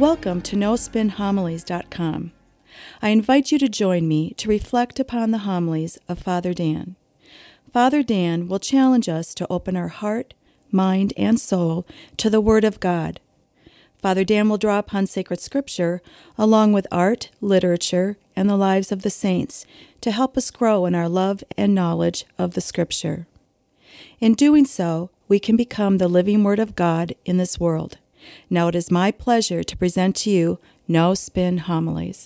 Welcome to NoSpinHomilies.com. I invite you to join me to reflect upon the homilies of Father Dan. Father Dan will challenge us to open our heart, mind, and soul to the Word of God. Father Dan will draw upon sacred scripture along with art, literature, and the lives of the saints to help us grow in our love and knowledge of the scripture. In doing so, we can become the living Word of God in this world. Now it is my pleasure to present to you No Spin Homilies.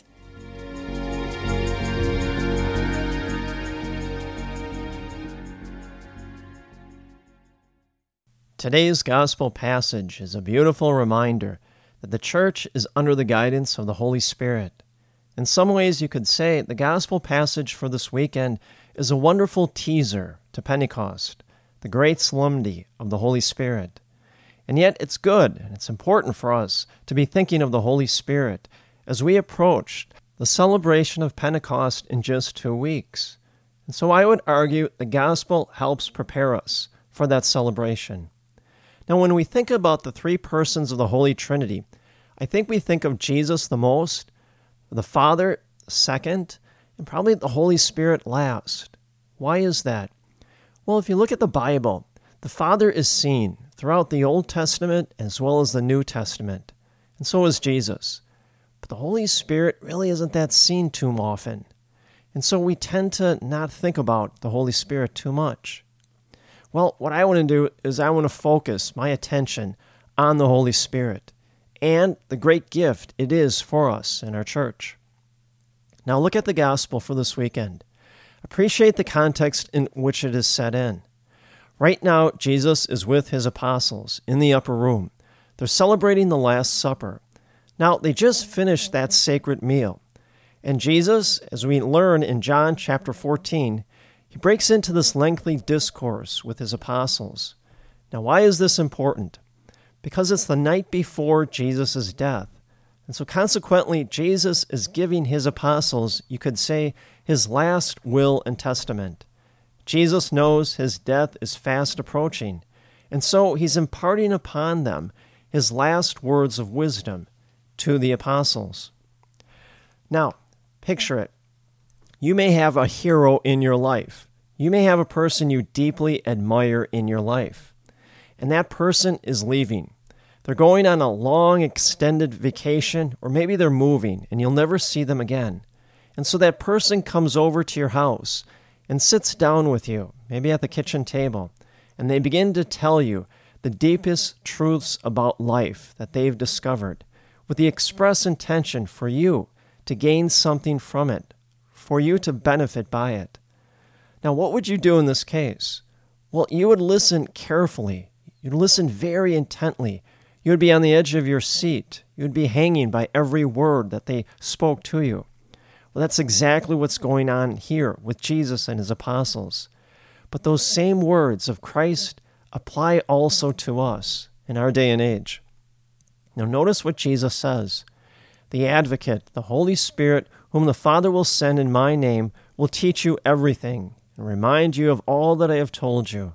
Today's gospel passage is a beautiful reminder that the church is under the guidance of the Holy Spirit. In some ways, you could say the gospel passage for this weekend is a wonderful teaser to Pentecost, the great solemnity of the Holy Spirit. And yet it's good and it's important for us to be thinking of the Holy Spirit as we approach the celebration of Pentecost in just 2 weeks. And so I would argue the gospel helps prepare us for that celebration. Now, when we think about the three persons of the Holy Trinity, I think we think of Jesus the most, the Father second, and probably the Holy Spirit last. Why is that? Well, if you look at the Bible, the Father is seen throughout the Old Testament as well as the New Testament, and so is Jesus. But the Holy Spirit really isn't that seen too often, and so we tend to not think about the Holy Spirit too much. Well, what I want to do is I want to focus my attention on the Holy Spirit and the great gift it is for us in our church. Now look at the gospel for this weekend. Appreciate the context in which it is set in. Right now, Jesus is with his apostles in the upper room. They're celebrating the Last Supper. Now, they just finished that sacred meal. And Jesus, as we learn in John chapter 14, he breaks into this lengthy discourse with his apostles. Now, why is this important? Because it's the night before Jesus' death. And so consequently, Jesus is giving his apostles, you could say, his last will and testament. Jesus knows his death is fast approaching, and so he's imparting upon them his last words of wisdom to the apostles. Now, picture it. You may have a hero in your life. You may have a person you deeply admire in your life, and that person is leaving. They're going on a long, extended vacation, or maybe they're moving, and you'll never see them again. And so that person comes over to your house and sits down with you, maybe at the kitchen table, and they begin to tell you the deepest truths about life that they've discovered, with the express intention for you to gain something from it, for you to benefit by it. Now, what would you do in this case? Well, you would listen carefully. You'd listen very intently. You would be on the edge of your seat. You would be hanging by every word that they spoke to you. Well, that's exactly what's going on here with Jesus and his apostles. But those same words of Christ apply also to us in our day and age. Now notice what Jesus says. The Advocate, the Holy Spirit, whom the Father will send in my name, will teach you everything and remind you of all that I have told you.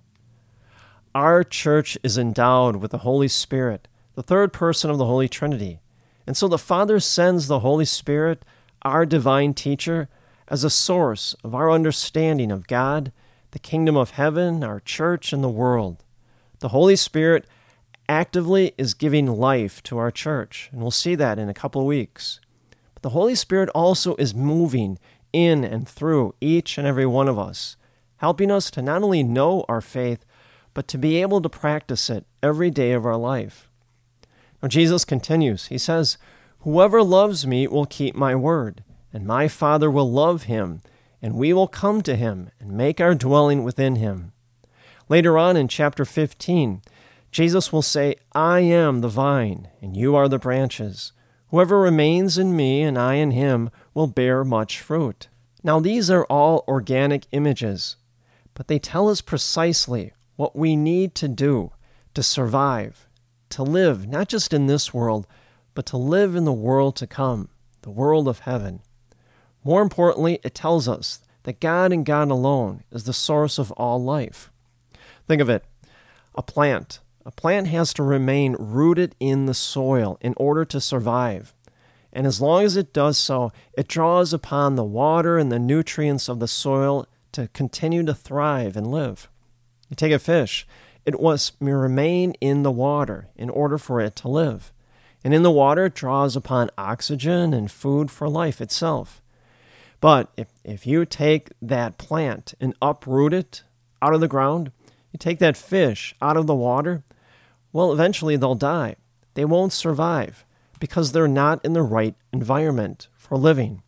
Our church is endowed with the Holy Spirit, the third person of the Holy Trinity. And so the Father sends the Holy Spirit, our divine teacher, as a source of our understanding of God, the kingdom of heaven, our church, and the world. The Holy Spirit actively is giving life to our church, and we'll see that in a couple of weeks. But the Holy Spirit also is moving in and through each and every one of us, helping us to not only know our faith, but to be able to practice it every day of our life. Now, Jesus continues. He says, "Whoever loves me will keep my word, and my Father will love him, and we will come to him and make our dwelling within him." Later on in chapter 15, Jesus will say, "I am the vine, and you are the branches. Whoever remains in me and I in him will bear much fruit." Now, these are all organic images, but they tell us precisely what we need to do to survive, to live not just in this world, but to live in the world to come, the world of heaven. More importantly, it tells us that God and God alone is the source of all life. Think of it. A plant, A plant has to remain rooted in the soil in order to survive. And as long as it does so, it draws upon the water and the nutrients of the soil to continue to thrive and live. You take a fish, it must remain in the water in order for it to live. And in the water, it draws upon oxygen and food for life itself. But if you take that plant and uproot it out of the ground, you take that fish out of the water, well, eventually they'll die. They won't survive because they're not in the right environment for living.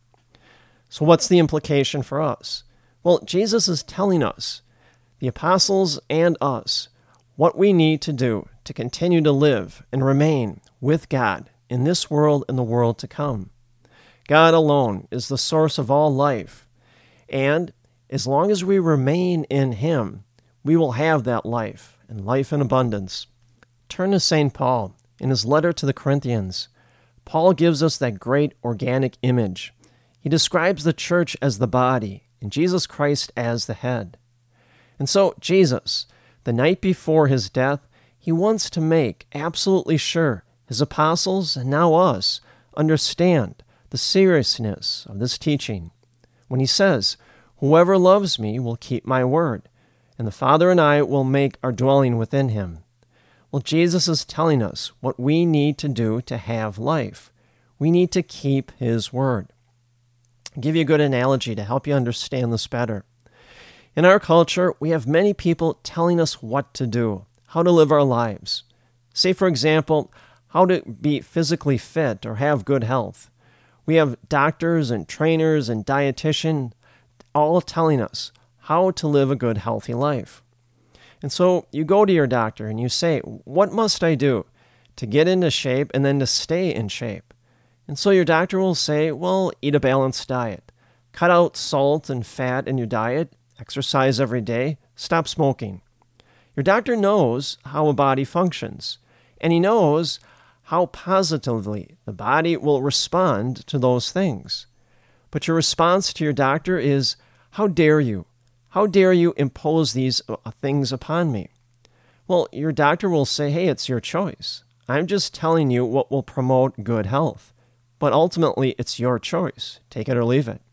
So what's the implication for us? Well, Jesus is telling us, the apostles and us, what we need to do to continue to live and remain with God in this world and the world to come. God alone is the source of all life, and as long as we remain in Him, we will have that life, and life in abundance. Turn to St. Paul. In his letter to the Corinthians, Paul gives us that great organic image. He describes the church as the body, and Jesus Christ as the head. And so Jesus, the night before his death, he wants to make absolutely sure his apostles, and now us, understand the seriousness of this teaching. When he says, "Whoever loves me will keep my word, and the Father and I will make our dwelling within him." Well, Jesus is telling us what we need to do to have life. We need to keep his word. I'll give you a good analogy to help you understand this better. In our culture, we have many people telling us what to do, how to live our lives. Say, for example, how to be physically fit or have good health. We have doctors and trainers and dietitians all telling us how to live a good, healthy life. And so you go to your doctor and you say, "What must I do to get into shape and then to stay in shape?" And so your doctor will say, "Well, eat a balanced diet. Cut out salt and fat in your diet. Exercise every day. Stop smoking." Your doctor knows how a body functions, and he knows how positively the body will respond to those things. But your response to your doctor is, "How dare you? How dare you impose these things upon me?" Well, your doctor will say, "Hey, it's your choice. I'm just telling you what will promote good health. But ultimately, it's your choice. Take it or leave it."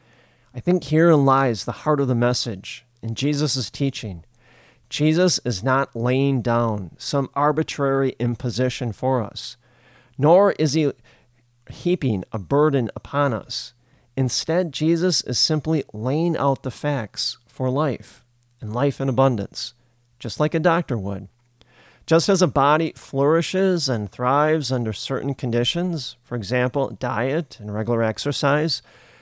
I think herein lies the heart of the message in Jesus' teaching. Jesus is not laying down some arbitrary imposition for us, nor is he heaping a burden upon us. Instead, Jesus is simply laying out the facts for life, and life in abundance, just like a doctor would. Just as a body flourishes and thrives under certain conditions, for example, diet and regular exercise,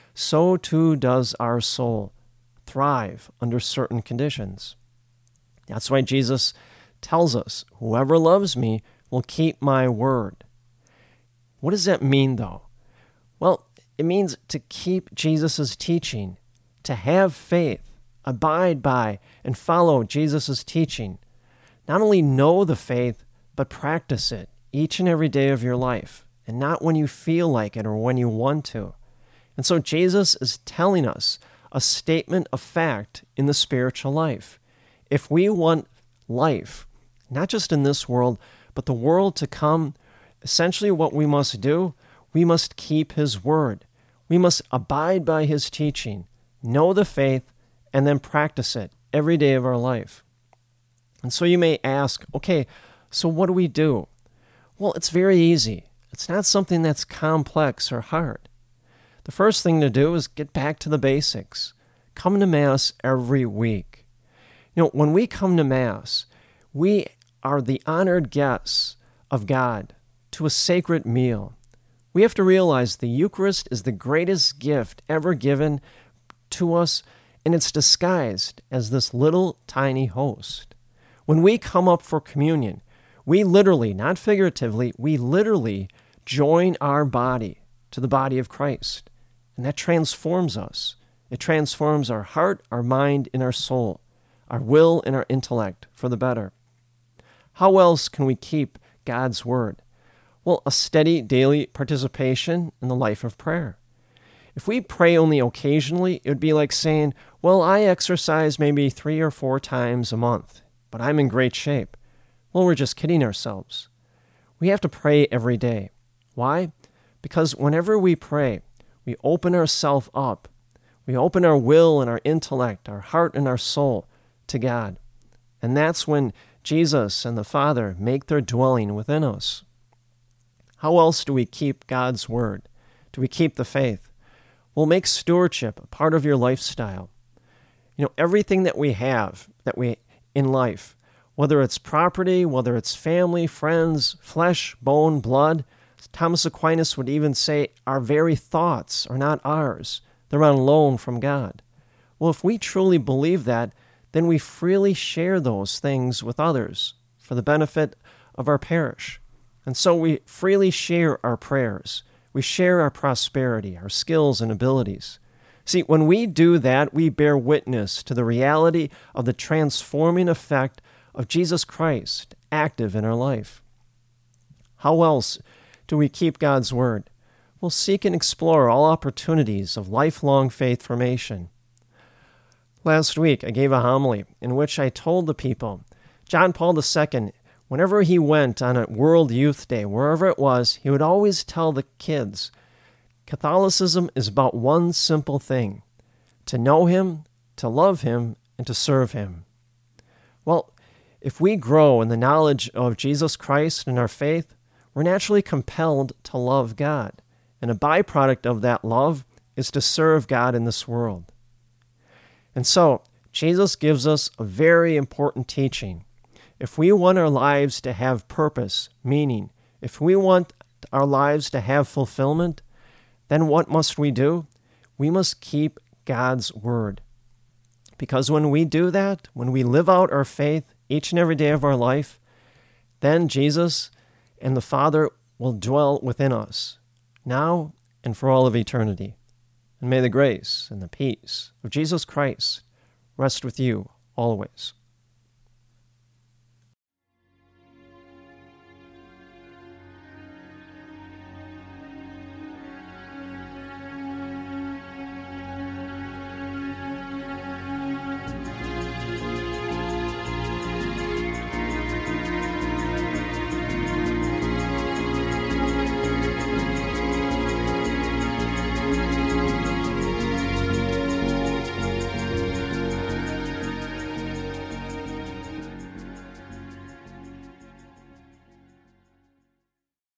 so too does our soul thrive under certain conditions. That's why Jesus tells us, "Whoever loves me will keep my word." What does that mean, though? Well, it means to keep Jesus' teaching, to have faith, abide by, and follow Jesus' teaching. Not only know the faith, but practice it each and every day of your life, and not when you feel like it or when you want to. And so Jesus is telling us a statement of fact in the spiritual life. If we want life, not just in this world, but the world to come, essentially what we must do, we must keep his word. We must abide by his teaching, know the faith, and then practice it every day of our life. And so you may ask, okay, so what do we do? Well, it's very easy. It's not something that's complex or hard. The first thing to do is get back to the basics. Come to Mass every week. You know, when we come to Mass, we are the honored guests of God to a sacred meal. We have to realize the Eucharist is the greatest gift ever given to us, and it's disguised as this little tiny host. When we come up for communion, we literally, not figuratively, we literally join our body to the body of Christ. And that transforms us. It transforms our heart, our mind, and our soul, our will and our intellect for the better. How else can we keep God's word? Well, a steady daily participation in the life of prayer. If we pray only occasionally, it would be like saying, well, I exercise maybe 3 or 4 times a month, but I'm in great shape. Well, we're just kidding ourselves. We have to pray every day. Why? Because whenever we pray, we open ourselves up. We open our will and our intellect, our heart and our soul to God. And that's when Jesus and the Father make their dwelling within us. How else do we keep God's word? Do we keep the faith? Well, make stewardship a part of your lifestyle. Everything that we have in life, whether it's property, whether it's family, friends, flesh, bone, blood, Thomas Aquinas would even say our very thoughts are not ours. They're on loan from God. Well, if we truly believe that, then we freely share those things with others for the benefit of our parish. And so we freely share our prayers. We share our prosperity, our skills and abilities. See, when we do that, we bear witness to the reality of the transforming effect of Jesus Christ active in our life. How else do we keep God's word? We'll seek and explore all opportunities of lifelong faith formation. Last week, I gave a homily in which I told the people, John Paul II, whenever he went on a World Youth Day, wherever it was, he would always tell the kids, Catholicism is about one simple thing, to know him, to love him, and to serve him. Well, if we grow in the knowledge of Jesus Christ and our faith, we're naturally compelled to love God. And a byproduct of that love is to serve God in this world. And so, Jesus gives us a very important teaching. If we want our lives to have purpose, meaning, if we want our lives to have fulfillment, then what must we do? We must keep God's word. Because when we do that, when we live out our faith each and every day of our life, then Jesus and the Father will dwell within us, now and for all of eternity. And may the grace and the peace of Jesus Christ rest with you always.